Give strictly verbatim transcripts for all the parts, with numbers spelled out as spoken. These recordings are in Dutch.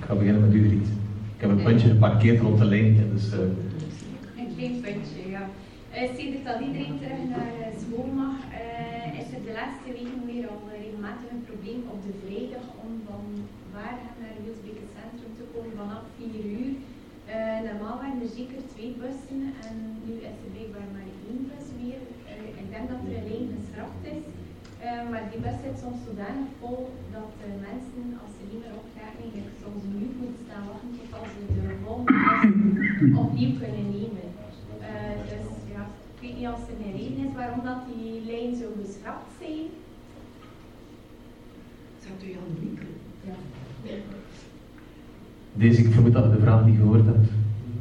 ga beginnen met u, Griet. Ik heb een puntje geparkeerd rond de lijn. Dus, uh... Een klein puntje, ja. Uh, Sedert dat iedereen terug naar uh, school mag, uh, is er de laatste weken weer al uh, regelmatig een probleem op de vrijdag om van Waregem naar Wielsbeke Centrum te komen vanaf vier uur. Uh, normaal waren er zeker twee bussen en nu is er blijkbaar maar één bus weer. Uh, ik denk dat er een lijn geschrapt is, uh, maar die bus zit soms zodanig vol dat uh, mensen, als ze niet meer opkrijgen, eigenlijk soms een uur moeten staan wachten tot als ze de volgende bus opnieuw kunnen nemen. Uh, dus ja, ik weet niet of er een reden is waarom dat die lijn zo geschrapt zijn. Zat u aan de micro? Ja. Deze, ik vermoed dat je de vraag niet gehoord hebt.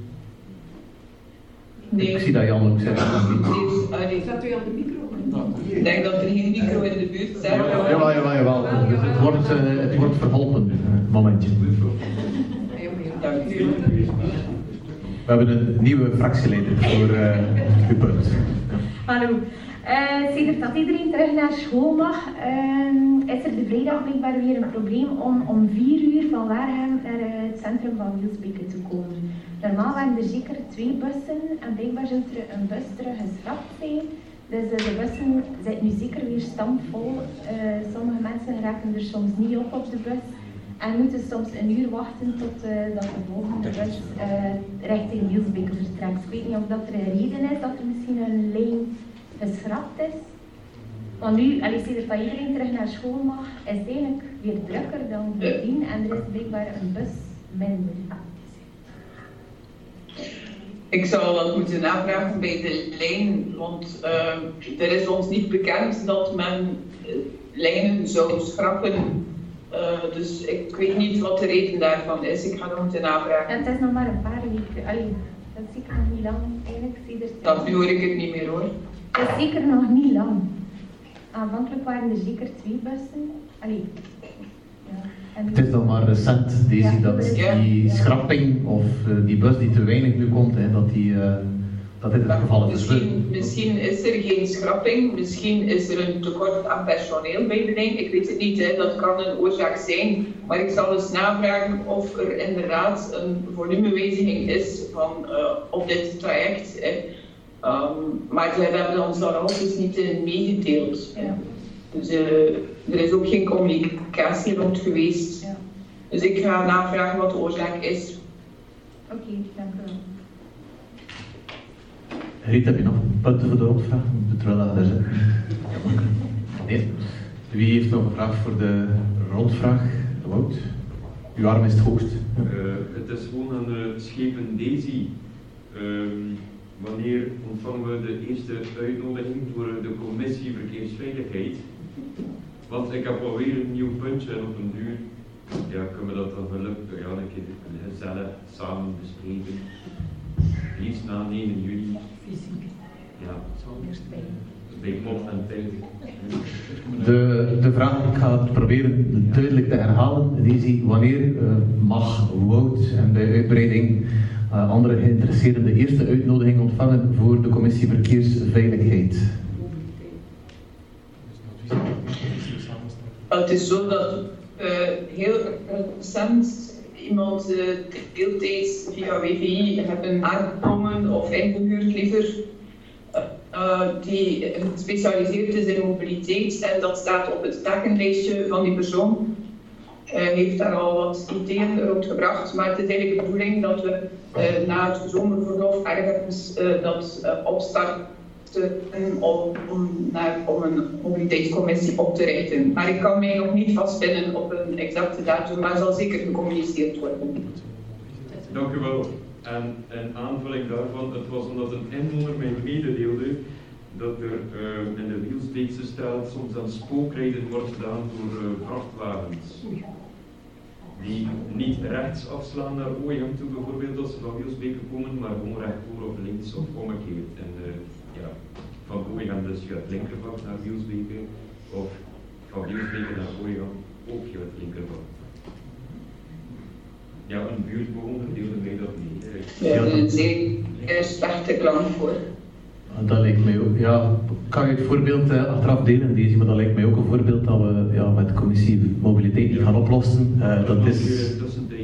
Nee. Ik zie dat Jan ook zegt. Nee, zat u aan de micro? Ik denk dat er geen micro in de buurt is. Jawel, jawel, jawel. jawel. Het, het, wordt, uh, het wordt verholpen, uh, momentje. Dank u. We hebben een nieuwe fractieleider voor uh, uw punt. Ja. Hallo. Uh, Sedert dat iedereen terug naar school mag, uh, is er de vrijdag blijkbaar weer een probleem om om vier uur van Waregem naar uh, het centrum van Wielsbeke te komen. Normaal waren er zeker twee bussen en blijkbaar zou er een bus terug geschrapt zijn. Dus uh, de bussen zitten nu zeker weer stampvol. Uh, sommige mensen raken er soms niet op op de bus en moeten soms een uur wachten tot uh, dat de volgende bus uh, richting Wielsbeke vertrekt. Ik weet niet of dat er een reden is dat er misschien een lijn geschrapt is. Want nu, als dat iedereen terug naar school mag, is het eigenlijk weer drukker dan voordien en er is blijkbaar een bus minder. Ik zou dat moeten navragen bij de lijn, want uh, er is ons niet bekend dat men uh, lijnen zou schrappen. Uh, dus ik weet niet wat de reden daarvan is. Ik ga dat moeten navragen. En het is nog maar een paar weken. Allee, dat is zeker nog niet lang eigenlijk. Dat nu hoor ik het niet meer hoor. Dat is zeker nog niet lang. Aanvankelijk waren er zeker twee bussen. Allee. Ja. En Het is dan maar recent, Daisy, ja, dat ja. die schrapping of uh, die bus die te weinig nu komt, hè, dat, die, uh, dat dit het geval is. Misschien, misschien is er geen schrapping, misschien is er een tekort aan personeel bij de lijn. Ik weet het niet, hè. Dat kan een oorzaak zijn. Maar ik zal eens navragen of er inderdaad een volumewijziging is van, uh, op dit traject. Hè. Um, maar ze hebben ons daar altijd niet in meegedeeld. Ja. Dus uh, er is ook geen communicatie rond geweest. Ja. Dus ik ga navragen wat de oorzaak is. Oké, okay, dank u wel. Riet, heb je nog punten voor de rondvraag? Terwijl dat er zit. Nee. Wie heeft nog een vraag voor de rondvraag? Wout? Uw arm is het hoogst. Uh, het is gewoon een uh, schepen Daisy. Um, Wanneer ontvangen we de eerste uitnodiging voor de commissie Verkeersveiligheid? Want ik heb alweer een nieuw puntje en op een duur ja, kunnen we dat dan gelukkig ja, een keer gezellig samen bespreken. Liefst na negen juli. Ja, bij Pot en tijd. De, de vraag, ik ga het proberen duidelijk te herhalen, Daisy. Wanneer uh, mag Wout en bij uitbreiding Uh, andere geïnteresseerden de eerste uitnodiging ontvangen voor de commissie Verkeersveiligheid? Het is zo dat uh, heel recent iemand uh, deeltijds via W V I hebben aangenomen of ingehuurd liever, uh, uh, die gespecialiseerd is in mobiliteit en dat staat op het takenlijstje van die persoon. Hij uh, heeft daar al wat ideeën rond gebracht, maar het is eigenlijk de bedoeling dat we uh, na het zomerverlof ergens uh, dat uh, opstarten om, om, naar, om een mobiliteitscommissie op te richten. Maar ik kan mij nog niet vastpinnen op een exacte datum, maar zal zeker gecommuniceerd worden. Dank u wel. En in aanvulling daarvan, het was omdat een inwoner mij mededeelde dat er uh, in de Wielsbeekse straat soms aan spookrijden wordt gedaan door uh, vrachtwagens. Die niet rechts afslaan naar Ooyem toe bijvoorbeeld als ze van Wielsbeke komen, maar gewoon rechtdoor of links of omgekeerd. En uh, ja, van Ooyem dus je het linkervak naar Wielsbeke of van Wielsbeke naar Ooyem ook je het linkervak. Ja, een buurtbewoner deelde mij dat niet. Ja, dat is een zeer slechte klank voor. Dat lijkt mij ook, ja, kan je het voorbeeld uh, achteraf delen, deze, maar dat lijkt mij ook een voorbeeld dat we ja, met de commissie mobiliteit niet gaan oplossen. Uh, dat is... Tussentijd meegedeeld.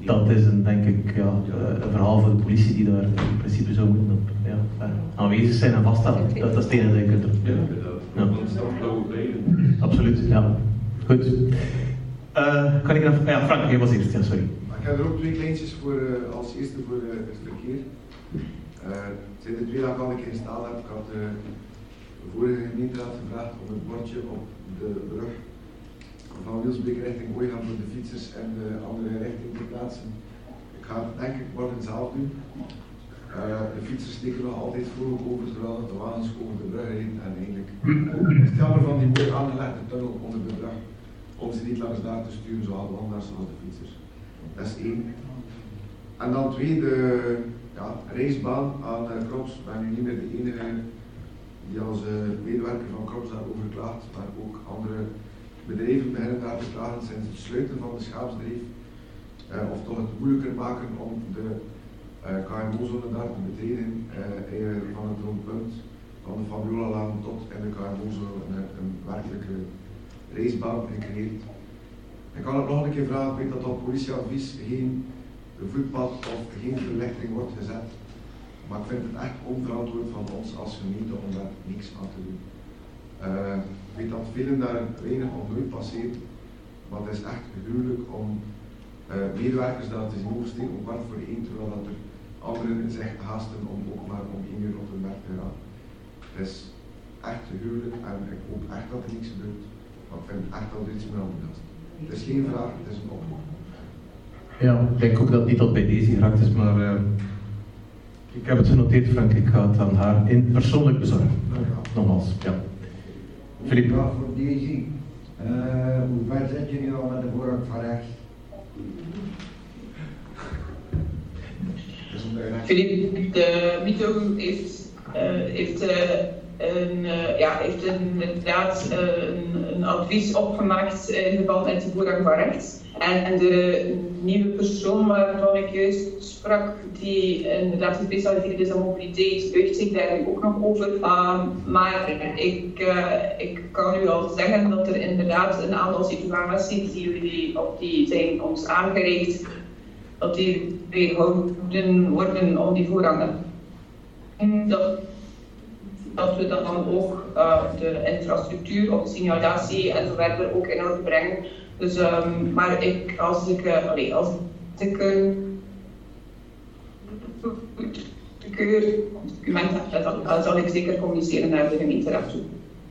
dat is een, denk ik, ja, een verhaal voor de politie die daar in principe zou moeten op, ja, aanwezig zijn en vaststellen. Dat, dat is het enige dat je kunt doen. Ja, inderdaad. Ja. Want strafblauwe lijnen. Absoluut, ja. Goed. Uh, kan ik nog... Ja, Frank, jij was eerst, ja, sorry. Ik heb er ook twee kleintjes voor, uh, als eerste voor uh, het verkeer. Uh, het zijn de twee dat ik al een keer gestaan heb. Ik had uh, de vorige gemeenteraad gevraagd om het bordje op de brug van Wielsbeek richting Ooigaan voor de fietsers en de andere richting te plaatsen. Ik ga het denk ik morgen zelf doen. Uh, de fietsers steken nog altijd vrolijk over terwijl de wagens over de brug rijden en eigenlijk is het jammer van die mooi aangelegde tunnel onder de brug om ze niet langs daar te sturen, zowel de wandelaars als de fietsers. Dat is één. En dan twee, de ja, racebaan aan uh, Krops. Ik ben nu niet meer de enige die als uh, medewerker van Krops daarover klaagt, maar ook andere bedrijven beginnen daar te klagen sinds het sluiten van de schaapsdreef. Uh, of toch het moeilijker maken om de uh, K M O-zone daar te betreden, uh, van het rondpunt van de Fabiola-laan tot in de K M O-zone een, een werkelijke racebaan gecreëerd. Ik kan het nog een keer vragen, ik weet dat op politieadvies geen voetpad of geen verlichting wordt gezet. Maar ik vind het echt onverantwoord van ons als gemeente om daar niks aan te doen. Uh, ik weet dat velen daar weinig of nooit passeren, maar het is echt gruwelijk om uh, medewerkers daar te zien oversteken om kwart voor één, terwijl dat er anderen zich haasten om ook maar om één uur op hun werk te gaan. Het is echt gruwelijk en ik hoop echt dat er niks gebeurt, maar ik vind echt dat er iets meer aan moet. Het is geen vraag, het is een oproep. Ja, ik denk ook dat het niet tot bij deze geraakt is, maar uh, ik heb het genoteerd, Frank. Ik ga het aan haar in persoonlijk bezorgen. Nogmaals, ja. Philippe. Vraag voor Daisy. Uh, hoe ver zit je nu al met de voorraad van rechts? Philippe, de Mito heeft, uh, heeft, uh, een, uh, ja, heeft een, inderdaad uh, een, een advies opgemaakt in verband met de voorrang van rechts. En, en de nieuwe persoon waarvan ik juist sprak, die inderdaad gespecialiseerd is in mobiliteit, buigt zich daar ook nog over. Um, maar ik, uh, ik kan u al zeggen dat er inderdaad een aantal situaties die, jullie, op die zijn ons aangereikt, dat die weerhouden worden om die voorrangen. Dat, dat we dan ook uh, de infrastructuur of de signalatie en zo verder ook in orde brengen. Dus, um, maar ik, als ik, uh, allee, als ik een keur document heb, dan, dan zal ik zeker communiceren naar de gemeenteraad toe.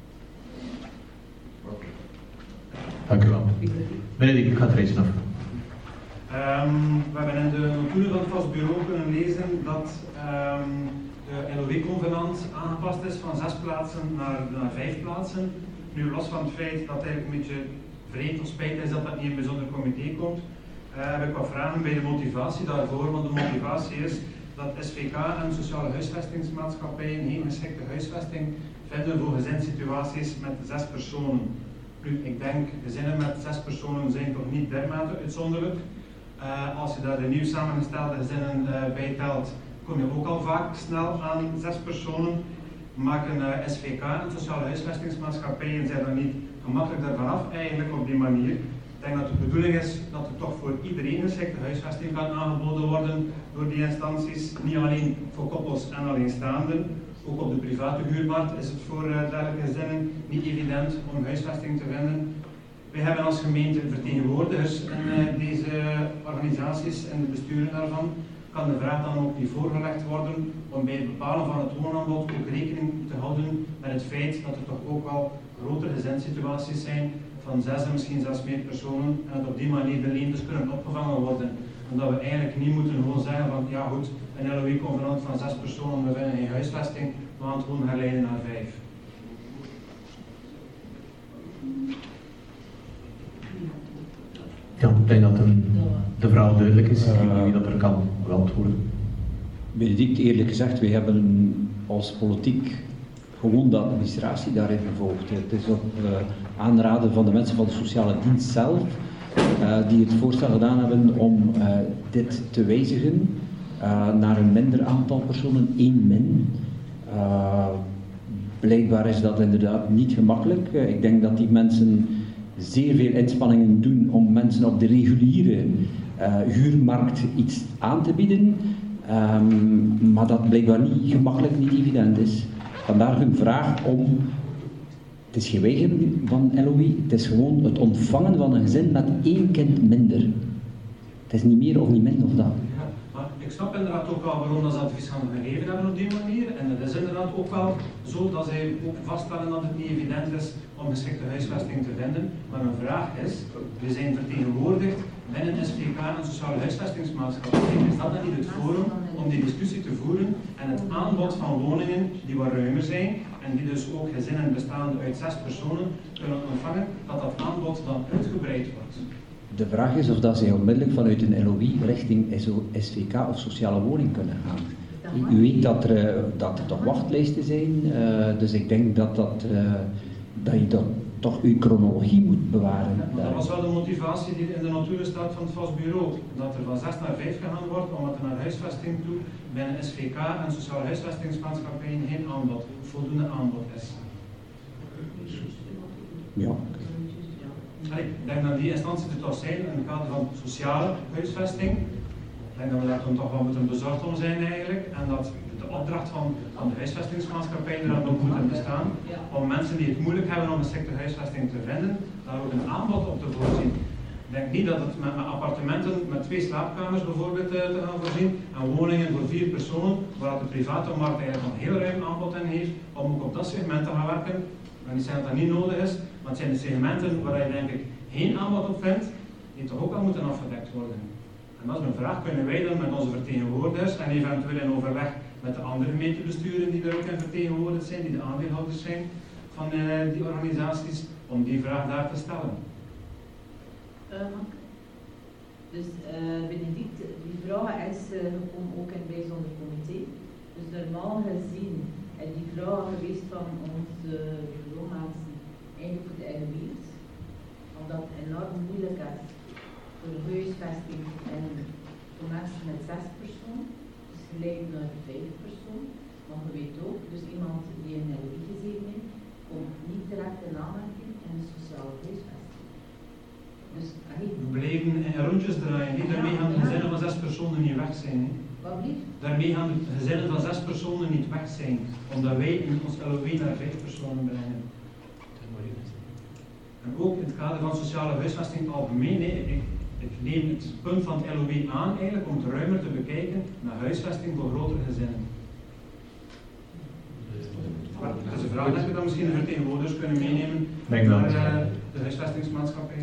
Dank u wel. Benedict, ik ga het reeds af. Um, we hebben in de notulen van het vast bureau kunnen lezen dat um, de L O W-convenant aangepast is van zes plaatsen naar, naar vijf plaatsen. Nu, los van het feit dat het eigenlijk een beetje vreemd of spijt is dat dat niet in een bijzonder comité komt, uh, heb ik wat vragen bij de motivatie daarvoor. Want de motivatie is dat S V K en sociale huisvestingsmaatschappijen geen geschikte huisvesting vinden voor gezinssituaties met zes personen. Nu, ik denk, gezinnen met zes personen zijn toch niet dermate uitzonderlijk. Uh, als je daar de nieuw samengestelde gezinnen uh, bij telt, kom je ook al vaak snel aan zes personen. Maken uh, S V K en sociale huisvestingsmaatschappijen zijn er niet gemakkelijk daarvan af, eigenlijk op die manier. Ik denk dat de bedoeling is dat er toch voor iedereen geschikte huisvesting kan aangeboden worden door die instanties. Niet alleen voor koppels en alleenstaanden. Ook op de private huurmarkt is het voor uh, dergelijke gezinnen niet evident om huisvesting te vinden. Wij hebben als gemeente vertegenwoordigers in uh, deze organisaties en de besturen daarvan. Kan de vraag dan ook niet voorgelegd worden om bij het bepalen van het woonaanbod ook rekening te houden met het feit dat er toch ook wel grotere gezinssituaties zijn van zes en misschien zelfs meer personen en dat op die manier de leenders kunnen opgevangen worden. Omdat we eigenlijk niet moeten gewoon zeggen van ja goed, een L O W-convenant van zes personen, we vinden geen huisvesting, we gaan het gewoon herleiden naar vijf. Ja, ik denk dat een, de vraag duidelijk is, ik weet niet wie dat er kan beantwoorden. Benedict, eerlijk gezegd, wij hebben als politiek gewoon de administratie daarin gevolgd. Het is op uh, aanraden van de mensen van de sociale dienst zelf, uh, die het voorstel gedaan hebben om uh, dit te wijzigen uh, naar een minder aantal personen, één min. Uh, blijkbaar is dat inderdaad niet gemakkelijk. Uh, ik denk dat die mensen zeer veel inspanningen doen om mensen op de reguliere uh, huurmarkt iets aan te bieden, um, maar dat blijkbaar niet gemakkelijk, niet evident is. Vandaar hun vraag om, het is geen weigeren van L O I, het is gewoon het ontvangen van een gezin met één kind minder. Het is niet meer of niet minder of dat. Ja, maar ik snap inderdaad ook wel waarom dat ze advies gaan gegeven hebben op die manier. En het is inderdaad ook wel zo dat zij ook vaststellen dat het niet evident is om geschikte huisvesting te vinden. Maar mijn vraag is, we zijn vertegenwoordigd binnen S V K en Sociale Huisvestingsmaatschappij. Is dat dan niet het forum om die discussie te voeren en het aanbod van woningen die wat ruimer zijn en die dus ook gezinnen bestaande uit zes personen kunnen ontvangen, dat dat aanbod dan uitgebreid wordt? De vraag is of dat zij onmiddellijk vanuit een L O I richting S V K of sociale woning kunnen gaan. U weet dat er, dat er toch wachtlijsten zijn, uh, dus ik denk dat, dat, uh, dat je dat toch uw chronologie moet bewaren. Ja, dat was wel de motivatie die in de notulen staat van het vastbureau. Dat er van zes naar vijf gegaan wordt, omdat er naar huisvesting toe binnen S V K en sociale huisvestingsmaatschappijen geen aanbod, voldoende aanbod is. Ja. Allee, ik denk dat die instantie er toch zijn in het kader van sociale huisvesting. Ik denk dat we daar toch wel moeten bezorgd om zijn eigenlijk. En dat de opdracht van, van de huisvestingsmaatschappij er dan ook moet bestaan. Om mensen die het moeilijk hebben om een geschikte huisvesting te vinden, daar ook een aanbod op te voorzien. Ik denk niet dat het met, met appartementen met twee slaapkamers bijvoorbeeld uh, te gaan voorzien. En woningen voor vier personen, waar de private markt eigenlijk een heel ruim aanbod in heeft, om ook op dat segment te gaan werken. Ik wil niet zeggen dat dat niet nodig is, maar het zijn de segmenten waar je denk ik geen aanbod op vindt, die toch ook wel moeten afgedekt worden. En dat is mijn vraag, kunnen wij dan met onze vertegenwoordigers en eventueel in overleg met de andere gemeentebesturen die er ook in vertegenwoordigd zijn, die de aandeelhouders zijn van uh, die organisaties, om die vraag daar te stellen. Uh, dus uh, Benedict, die vraag is uh, gekomen ook in het bijzonder comité. Dus normaal gezien is die vraag geweest van onze bureaumensen eigenlijk voor de L O I's, omdat het enorm moeilijk is voor de huisvesting en voor mensen met zes personen, dus gelijk naar vijf personen. Maar je weet ook, dus iemand die in L O I gezeten heeft, komt niet direct in aanmerking in de sociale huisvesting. Dus, we blijven in rondjes draaien, niet? Daarmee gaan de gezinnen van zes personen niet weg zijn. He. Wat blieft? Daarmee gaan de gezinnen van zes personen niet weg zijn, omdat wij in ons L O I naar vijf personen brengen. En ook in het kader van sociale huisvesting algemeen, nee, ik, ik neem het punt van het L O I aan eigenlijk om het ruimer te bekijken naar huisvesting voor grotere gezinnen. Maar dat is een vraag dat we dan misschien de vertegenwoordigers kunnen meenemen naar uh, de huisvestingsmaatschappij.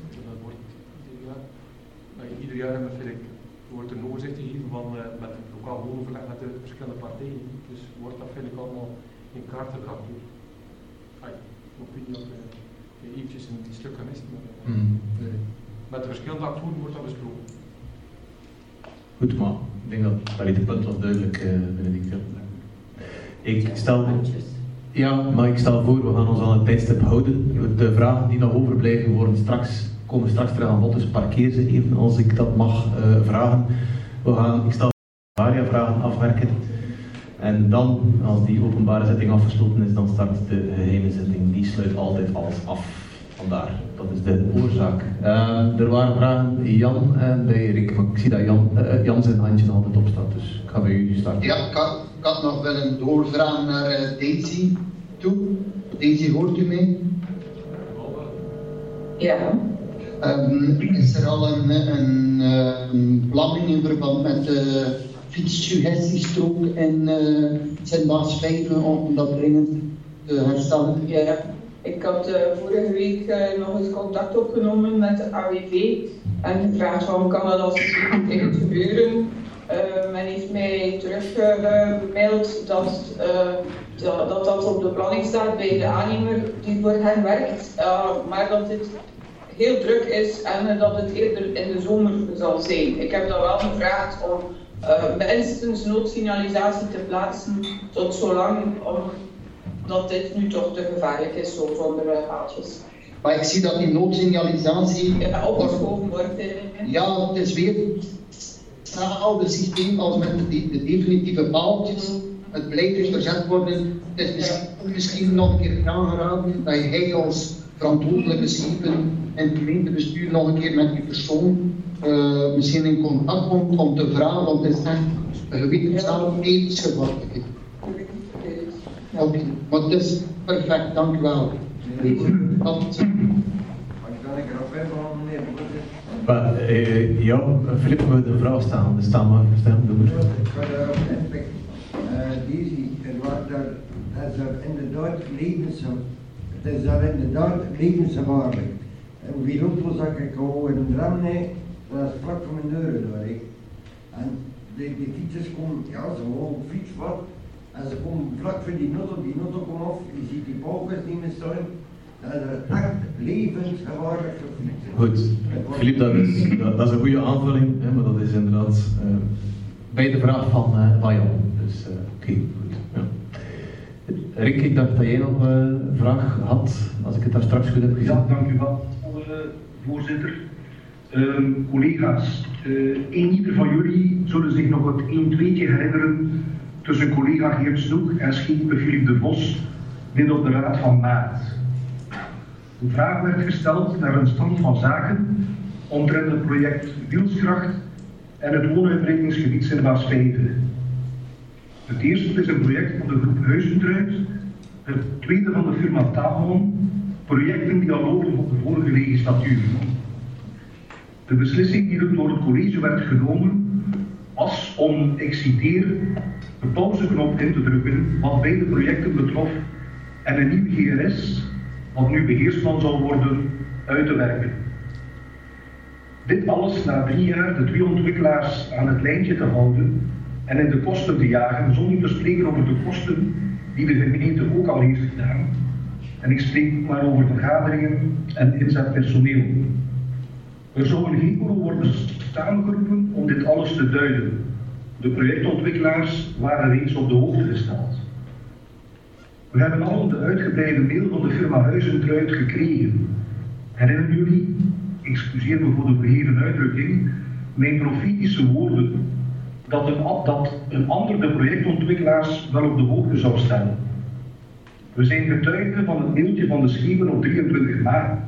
Ieder jaar hebben we, wordt een overzicht gegeven van, uh, met het lokaal woonoverleg met de verschillende partijen. Dus wordt dat vind ik allemaal in kaart gebracht. Ik weet niet of je eventjes een stuk gemist, maar uh, mm, nee. Met de verschillende actoren wordt dat besproken. Goed, maar ik denk dat dat het punt was duidelijk, uh, Benedict. Ik stel, ja, maar ik stel voor, we gaan ons aan het tijdstip houden. De vragen die nog overblijven worden straks, komen straks terug aan bod, dus parkeer ze even als ik dat mag uh, vragen. We gaan, ik stel vragen afwerken en dan, als die openbare zitting afgesloten is, dan start de geheime zitting. Die sluit altijd alles af. Vandaar, dat is de oorzaak. Uh, er waren vragen, Jan en bij Erik, maar ik zie dat Jan, uh, Jan zijn handje nog altijd op staat, dus ik ga bij u starten. Ja, ik had, ik had nog wel een doorvraag naar uh, Daisy toe. Daisy, hoort u mij? Ja. Um, is er al een, een, een planning in verband met de fietssuggestiestrook in uh, Sint-Maasvijven om dat dringend te herstellen? Ja. Ik had uh, vorige week uh, nog eens contact opgenomen met de A W V en gevraagd van kan dat als het tegen het gebeuren. Uh, men heeft mij teruggemaild uh, dat, uh, dat, dat dat op de planning staat bij de aannemer die voor hen werkt, uh, maar dat dit heel druk is en uh, dat het eerder in de zomer zal zijn. Ik heb dan wel gevraagd om uh, minstens noodsignalisatie te plaatsen tot zolang om dat dit nu toch te gevaarlijk is, zo zonder uh, haaltjes. Maar ik zie dat die noodsignalisatie ja, opgeschoven wordt. Ja, het is weer hetzelfde systeem als met de, de definitieve paaltjes. Mm. Het blijft dus verzet worden. Het is misschien, ja. misschien nog een keer aangeraden dat je als verantwoordelijke schepen en het gemeentebestuur nog een keer met die persoon uh, misschien in contact komt om te vragen, want het is echt een gebied dat zelf ethisch gevaarlijk is. Oké, okay. Maar het is perfect, dank u wel. Dat... Maar, uh, ja, Filip wil de vraag stellen, dus staan maar verstemd door. Ik ga daarop inpikken. Deze, er is er inderdaad levensgevaarlijk. Het is daar inderdaad levensgevaarlijk. En wie loopt dat ik al in een dram nee, dat is vlak voor mijn deuren daar. He. En de, de fietsers komen, ja, ze gewoon op fiets wat. En ze komen vlak voor die notte, die notte komt af, je ziet die paupers niet meer staan. En dat is echt levensgevaarlijk voor fietsen. Goed, Filip, dat is, dat, dat is een goede aanvulling, hè, maar dat is inderdaad uh, bij de vraag van, uh, van Jan. Dus uh, oké, okay, goed. Ja. Rick, ik dacht dat jij nog uh, een vraag had, als ik het daar straks goed heb gezien. Ja, dank u wel, uh, voorzitter. Uh, collega's, uh, een ieder van jullie zullen zich nog het een-tweetje herinneren tussen collega Geert Snoek en schipper Filip de Vos dit op de Raad van Maart. De vraag werd gesteld naar een stand van zaken omtrent het project Wielskracht en het woonuitbreidingsgebied Sint-Baasvijve. Het eerste is een project van de groep Huizentruid, het tweede van de firma Taalman, projecten die al lopen op de vorige legislatuur. De beslissing die door het college werd genomen was om, ik citeer, de pauzeknop in te drukken wat beide projecten betrof en een nieuw G R S, wat nu beheersplan zal worden, uit te werken. Dit alles na drie jaar de twee ontwikkelaars aan het lijntje te houden en in de kosten te jagen, zonder te spreken over de kosten die de gemeente ook al heeft gedaan. En ik spreek maar over vergaderingen en inzet personeel. Er zou een G-bureau worden samengeroepen om dit alles te duiden. De projectontwikkelaars waren reeds op de hoogte gesteld. We hebben al de uitgebreide mail van de firma Huizentruid gekregen. Herinneren jullie, excuseer me voor de verheven uitdrukking, mijn profetische woorden dat een, dat een ander de projectontwikkelaars wel op de hoogte zou stellen. We zijn getuigen van het mailtje van de schepen op drieëntwintig maart.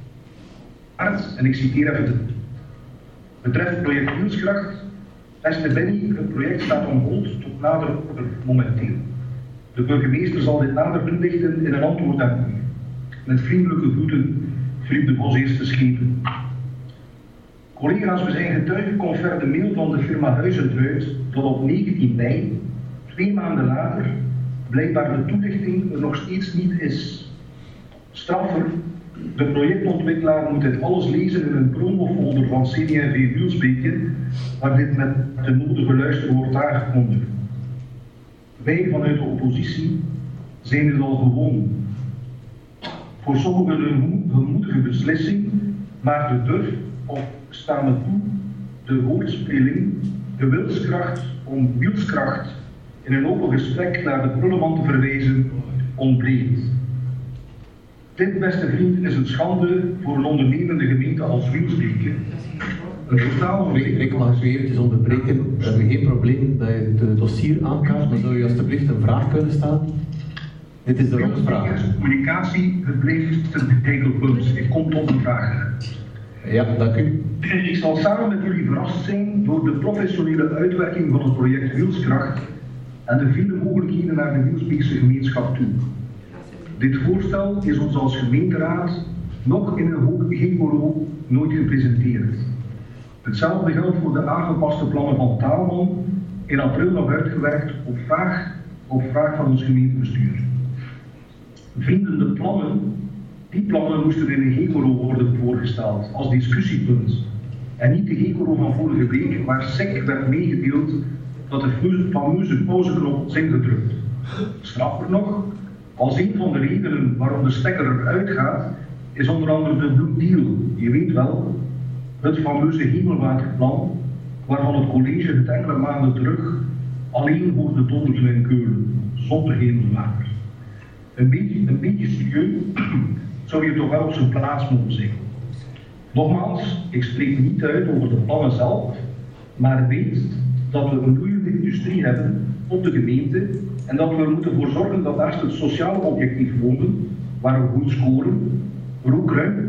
En ik citeer even het. Betreft project Wielskracht, beste Benny, het project staat on hold tot nader order momenteel. De burgemeester zal dit nader toelichten in een antwoord aan u. Met vriendelijke groeten, Filip de Vos, eerste schepen. Collega's, we zijn getuigen confer de mail van de firma Huizentruid dat op negentien mei, twee maanden later, blijkbaar de toelichting er nog steeds niet is. Straffer, de projectontwikkelaar moet dit alles lezen in een promofolder van C D V Wielsbeke, waar dit met de nodige luister wordt aangekondigd. Wij vanuit de oppositie zijn het al gewoon. Voor sommigen een gemoedige beslissing, maar de durf of staan me toe, de woordspeling, de wilskracht om wielskracht in een open gesprek naar de prullenman te verwijzen, ontbreekt. Dit, beste vriend, is een schande voor een ondernemende gemeente als Wielsbeke. Een totaal... Ik mag u eventjes onderbreken. We hebben geen probleem dat je het dossier aankaart, maar zou je alstublieft een vraag kunnen stellen? Dit is de rondvraag. Communicatie, het blijft een heikel punt. Ik kom tot een vraag. Ja, dank u. Ik zal samen met jullie verrast zijn door de professionele uitwerking van het project Wielskracht en de vele mogelijkheden naar de Wielsbeekse gemeenschap toe. Dit voorstel is ons als gemeenteraad nog in een G-bureau nooit gepresenteerd. Hetzelfde geldt voor de aangepaste plannen van Taalman, in april nog uitgewerkt op vraag, op vraag van ons gemeentebestuur. Vrienden, de plannen, die plannen moesten in een G-bureau worden voorgesteld als discussiepunt. En niet de G-bureau van vorige week, waar sec werd meegedeeld dat de fameuze pauzeknop was ingedrukt. Straffer nog, als een van de redenen waarom de stekker eruit gaat, is onder andere de Blue Deal. Je weet wel, het fameuze hemelwaterplan, waarvan het college het enkele maanden terug alleen hoorde donderen en keulen, zonder hemelwater. Een beetje, een beetje serieus zou je toch wel op zijn plaats moeten zijn. Nogmaals, ik spreek niet uit over de plannen zelf, maar weet dat we een bloeiende industrie hebben op de gemeente en dat we er moeten voor zorgen dat naast het sociale objectief wonen, waar we goed scoren, er ook ruimte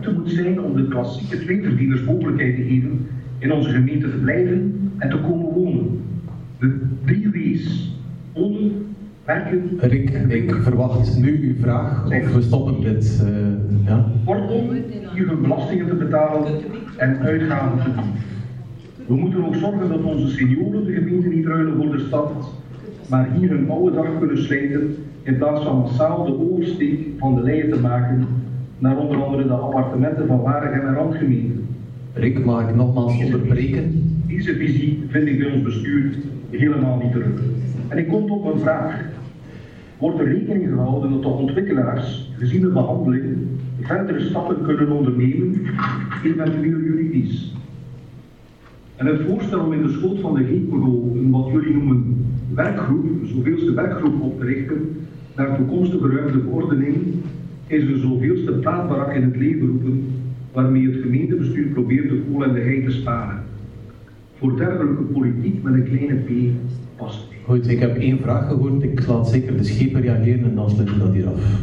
ruimte moet zijn om de klassieke tweeverdieners mogelijkheid te geven in onze gemeente te blijven en te komen wonen. De drie W's. Wonen, werken... Rick, ik verwacht nu uw vraag, of we stoppen dit. Uh, ja. Kortom, hier hun belastingen te betalen en uitgaven te doen. We moeten ook zorgen dat onze senioren de gemeente niet ruilen voor de stad, maar hier hun oude dag kunnen slijten in plaats van massaal de oversteek van de leien te maken naar onder andere de appartementen van Waregem en randgemeenten. Rick, mag ik nogmaals onderbreken? Deze visie vind ik bij ons bestuur helemaal niet terug. En ik kom tot mijn vraag. Wordt er rekening gehouden dat de ontwikkelaars, gezien de behandeling, verdere stappen kunnen ondernemen, eventueel juridisch? En het voorstel om in de schoot van de Heetbureau een wat jullie noemen werkgroep, een zoveelste werkgroep op te richten naar toekomstige ruimte verordening, is een zoveelste praatbarak in het leven roepen waarmee het gemeentebestuur probeert de kool en de hei te sparen. Voor dergelijke politiek met een kleine p past niet. Goed, ik heb één vraag gehoord. Ik laat zeker de schepen reageren en dan sluiten we dat hier af.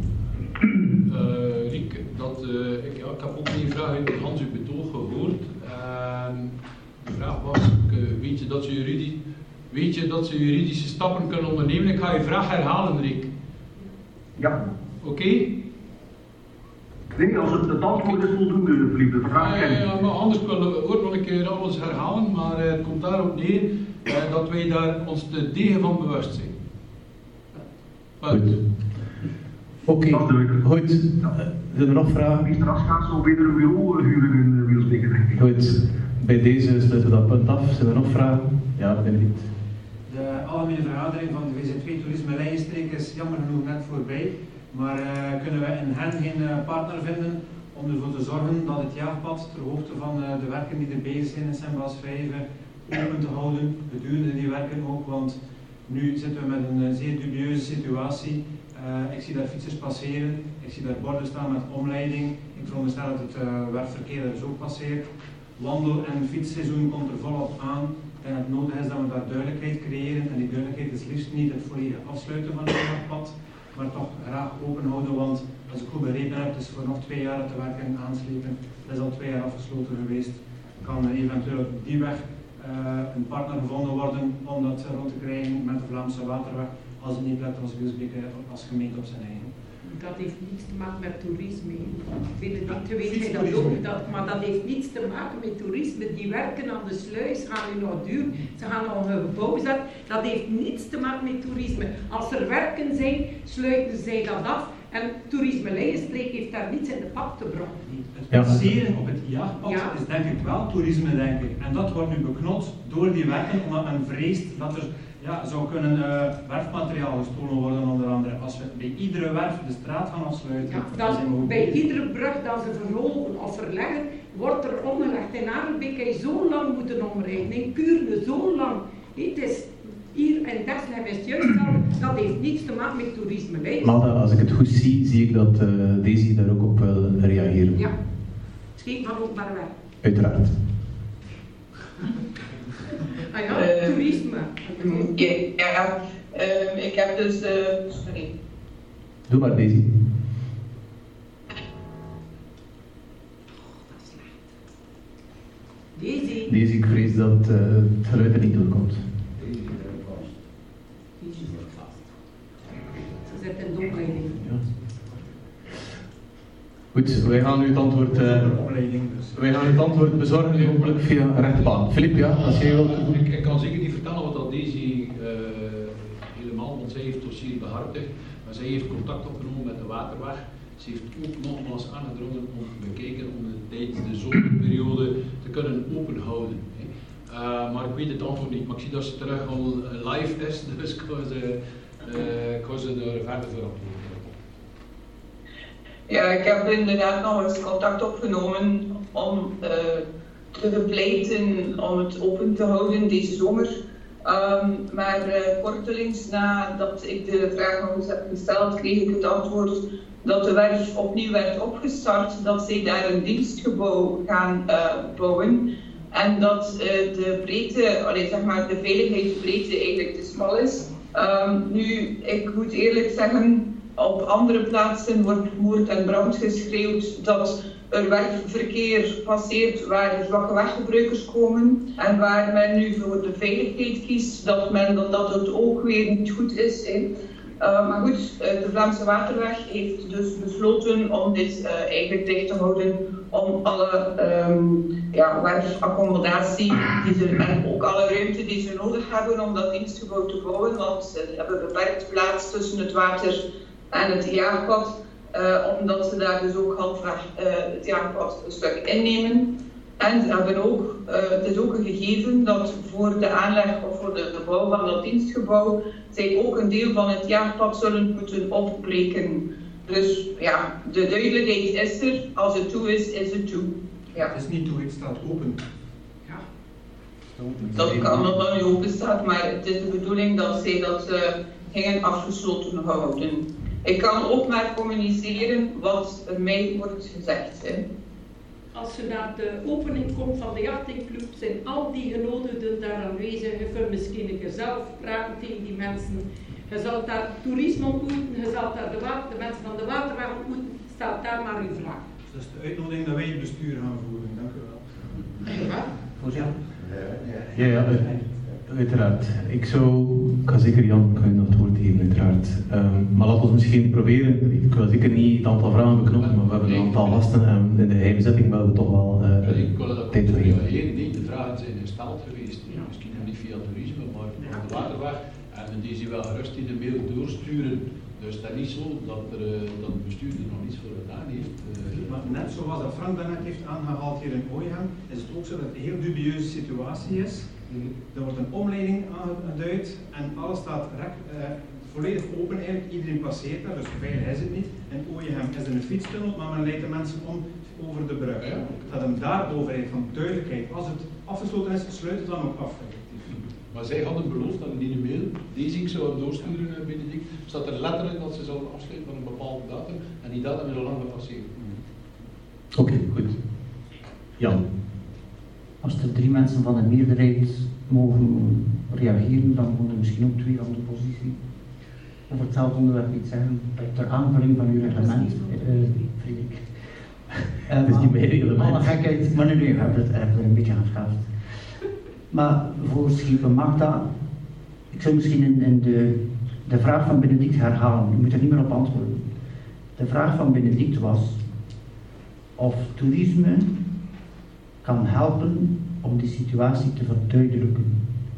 Uh, Riek, dat, uh, ik, ja, ik heb ook één vraag uit Hans uw betoog gehoord. En de vraag was, uh, weet, je dat ze juridisch, weet je dat ze juridische stappen kunnen ondernemen? Ik ga je vraag herhalen, Riek. Ja. Oké? Okay? Nee, als het het antwoord is voldoende, Philippe, de vraag ja, ja, ja, maar anders wil we ook nog een keer alles herhalen, maar uh, het komt daarop neer uh, dat wij daar ons te degen van bewust zijn. Goed. Oké, okay. Goed. Uh, zijn er nog vragen? Meester Askaas zal weer een bureau huren in uh, Wielsbeke, denk ik. Goed. Bij deze sluiten we dat punt af. Zijn er nog vragen? Ja, Benedict. De algemene vergadering van de W Z twee Toerisme Leijenstreek is jammer genoeg net voorbij. Maar uh, kunnen we in hen geen uh, partner vinden om ervoor te zorgen dat het jaagpad ter hoogte van uh, de werken die er bezig zijn in Sint-Baas vijf open te houden, gedurende die werken ook, want nu zitten we met een uh, zeer dubieuze situatie. Uh, ik zie daar fietsers passeren, ik zie daar borden staan met omleiding, ik veronderstel dat het uh, werkverkeer er dus ook passeert. Wandel- en fietsseizoen komt er volop aan. Ik denk dat het nodig is dat we daar duidelijkheid creëren en die duidelijkheid is liefst niet het volledige afsluiten van het jaagpad, maar toch graag open houden, want als ik goed begrepen heb, het is voor nog twee jaar te werken en aanslepen. Dat is al twee jaar afgesloten geweest. Kan eventueel op die weg uh, een partner gevonden worden om dat rond te krijgen met de Vlaamse Waterweg, als het niet lukt als Wielsbeke als gemeente op zijn eigen. Dat heeft niets te maken met toerisme. Benedict, weet je dat ook, dat, maar dat heeft niets te maken met toerisme. Die werken aan de sluis, gaan nu nog duur, ze gaan nog een gebouw zetten. Dat heeft niets te maken met toerisme. Als er werken zijn, sluiten zij dat af. En Toerisme Leijenstreek heeft daar niets in de pak te brengen. Het passeren op het jaagpad ja. is denk ik wel toerisme, denk ik. En dat wordt nu beknot door die werken, omdat men vreest dat er ja, zou kunnen uh, werfmateriaal gestolen worden, onder andere. Als we bij iedere werf de straat gaan afsluiten. Ja, dan dan bij iedere brug dat ze verhogen of verleggen, wordt er omgelegd. In Arenbeek heb je zo lang moeten omrijden, in Kuurne zo lang. Het is hier in Desselheim is het juist al, dat heeft niets te maken met toerisme. Maar als ik het goed zie, zie ik dat uh, Daisy daar ook op wil reageren. Ja, scheep maar ook maar weg. Uiteraard. Ah ja, uh, toerisme. Ja, ja uh, ik heb dus... Uh, sorry. Doe maar, Daisy. Daisy. Daisy, ik vrees dat uh, het geluid er niet doorkomt. Ze zit in de opleiding. Ja. Goed, wij gaan nu het antwoord, uh, wij gaan het antwoord bezorgen, hopelijk via rechtbaan. Filip, ja, als jij wilt. Ik, ik kan zeker niet vertellen wat dat Daisy uh, helemaal, want zij heeft het dossier behartigd, maar zij heeft contact opgenomen met de Waterweg. Ze heeft ook nogmaals aangedrongen om te bekijken om de tijd, de zomerperiode, te kunnen openhouden. Uh, maar ik weet het antwoord niet, maar ik zie dat ze terug al live is, dus ik ga ze, uh, ik ga ze er verder voor antwoorden. Ja, ik heb inderdaad nog eens contact opgenomen om uh, te bepleiten om het open te houden deze zomer. Um, maar uh, kortelings nadat ik de vraag nog eens heb gesteld, kreeg ik het antwoord dat de werf opnieuw werd opgestart, dat zij daar een dienstgebouw gaan uh, bouwen. En dat uh, de breedte, allee, zeg maar de veiligheidsbreedte eigenlijk te smal is. Um, nu, ik moet eerlijk zeggen, op andere plaatsen wordt moord en brand geschreeuwd dat er werkverkeer passeert waar zwakke weggebruikers komen en waar men nu voor de veiligheid kiest, dat, men, dat, dat het ook weer niet goed is. Hè. Uh, maar goed, uh, de Vlaamse Waterweg heeft dus besloten om dit uh, eigenlijk dicht te houden, om alle um, ja, werfaccommodatie die ze, en ook alle ruimte die ze nodig hebben om dat dienstgebouw te bouwen, want ze hebben beperkt plaats tussen het water en het jaagpad, uh, omdat ze daar dus ook halfweg uh, het jaagpad een stuk innemen. En ze hebben ook, uh, het is ook een gegeven dat voor de aanleg of voor de, de bouw van dat dienstgebouw zij ook een deel van het jaagpad zullen moeten opbreken. Dus ja, de duidelijkheid is er. Als het toe is, is het toe. Ja. Het is niet toe, het staat open. Ja. Dat kan dat dan niet open staat, maar het is de bedoeling dat zij dat uh, gingen afgesloten houden. Ik kan ook maar communiceren wat er mij wordt gezegd. Hè. Als je naar de opening komt van de jachtingclub, zijn al die genodigden daar aanwezig. Je kunt misschien een keer zelf praten tegen die mensen. Je zal daar toerisme ontmoeten, je zal daar de, water, de mensen van de waterweg ontmoeten. Staat daar maar uw vraag. Dat is de uitnodiging dat wij het bestuur gaan voeren. Dank u wel. Ja, voorzitter. Ja, ja, uiteraard. Ik zou, ik ga zeker Jan kan je nog het woord geven, uiteraard. Um, maar laten we misschien proberen, ik wil zeker niet het aantal vragen beknopen, maar we hebben een aantal gasten en in de geheimzetting willen we toch wel uh, ja, ik wil dat tijd geven. Nee, de vragen zijn gesteld geweest, ja. Misschien nog niet via toerisme, maar van de waterweg. En die ze wel gerust in de mail doorsturen. Dus dat is niet zo dat, er, dat het bestuur er nog niets voor gedaan heeft. Maar net zoals dat Frank daarnet heeft aangehaald hier in Ooyem, is het ook zo dat het een heel dubieuze situatie is. Er wordt een omleiding aangeduid en alles staat rek, uh, volledig open eigenlijk. Iedereen passeert daar, dus veilig is het niet. In Ooyem is er een fietstunnel, maar men leidt de mensen om over de brug. Ja. Dat hem daar de overheid van duidelijkheid, als het afgesloten is, sluit het dan ook af. Maar zij hadden beloofd dat in de mail, deze ik zou doorsturen, Benedict, staat er letterlijk dat ze zouden afsluiten van een bepaalde datum en die datum is al lang gepasseerd. Oké, okay, goed. Jan. Als er drie mensen van de meerderheid mogen reageren, dan moeten er misschien ook twee van de oppositie over hetzelfde onderwerp iets zeggen. Ter aanvulling van uw reglement, uh, Frederik. Uh, dus die meerderheid. Alle gekheid, maar nu, nu heb je het er een beetje aan geschaafd. Maar voor Schepen Magda, ik zou misschien in, in de, de vraag van Benedict herhalen, je moet er niet meer op antwoorden. De vraag van Benedict was of toerisme kan helpen om die situatie te verduidelijken.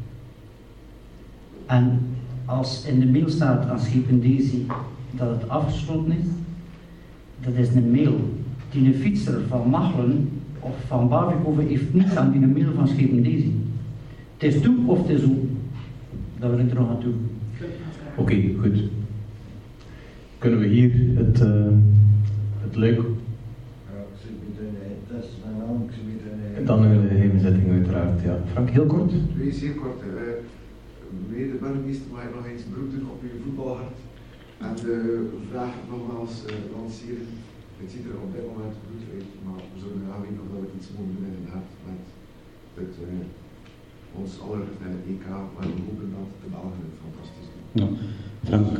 En als in de mail staat aan Schepen Daisy dat het afgesloten is, dat is een mail die een fietser van Machelen of van Bavikhoven heeft niets aan die mail van Schepen Daisy. Het is toe of het is open. Dat wil ik er nog aan toe. Oké, okay, goed. Kunnen we hier het, uh, het leuk... Ja, ik zit met een, dat is mijn naam, ik zit met een... Dan in de geheimzetting uiteraard, ja. Frank, heel kort? Twee zeer kort. Uh, meneer de burgemeester, mag ik nog eens beroep doen op uw voetbalhart en de vraag nogmaals uh, lanceren. Het ziet er op dit moment goed uit, maar we zullen graag weten of we iets mogen doen inderdaad met het... Uh, ons aller uh, E K, maar we hopen dat de Belgen het fantastisch doen. Ja. Frank,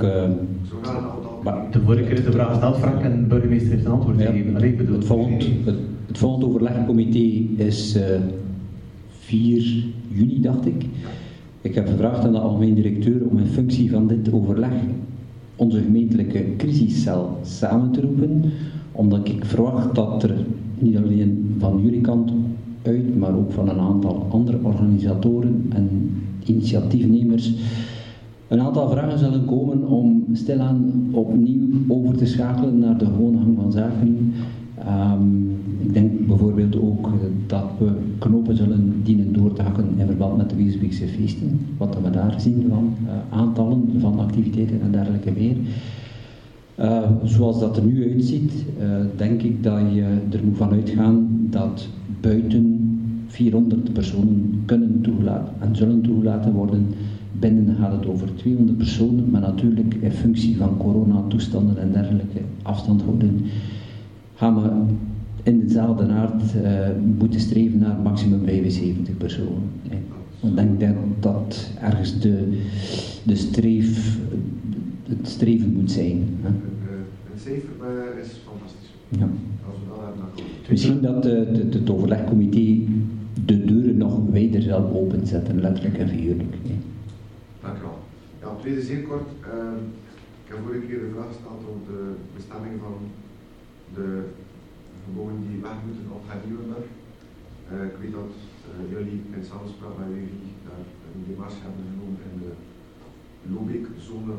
uh, de vorige keer is de vraag gesteld, Frank, en de burgemeester heeft een antwoord gegeven. Ja, bedoel, het, volgend, het, het volgende overlegcomité is uh, vier juni, dacht ik. Ik heb gevraagd aan de algemeen directeur om in functie van dit overleg onze gemeentelijke crisiscel samen te roepen, omdat ik verwacht dat er niet alleen van jullie kant uit, maar ook van een aantal andere organisatoren en initiatiefnemers een aantal vragen zullen komen om stilaan opnieuw over te schakelen naar de gewone gang van zaken. Um, ik denk bijvoorbeeld ook dat we knopen zullen dienen door te hakken in verband met de Wielsbeekse feesten, wat we daar zien van uh, aantallen van activiteiten en dergelijke meer. Uh, zoals dat er nu uitziet, uh, denk ik dat je er moet van uitgaan dat buiten vierhonderd personen kunnen toegelaten en zullen toegelaten worden. Binnen gaat het over tweehonderd personen, maar natuurlijk in functie van coronatoestanden en dergelijke afstand houden. Gaan we in dezelfde aard uh, moeten streven naar maximum vijfenzeventig personen. Ik denk dat dat ergens de, de streef, het streven moet zijn. Hè. Een cijfer is fantastisch. Ja. Als we dat hebben een akkoord. Misschien dat uh, het, het overlegcomité de deuren nog wijder zal openzetten, letterlijk en figuurlijk. Nee. Dank u wel. Ja, op tweede zeer kort. Uh, ik heb vorige keer de vraag gesteld om de bestemming van de gebouwen die weg moeten op het Nieuwenberg. Uh, ik weet dat uh, jullie in samenspraak met jullie daar een demarche hebben genomen in de Lobeek-zone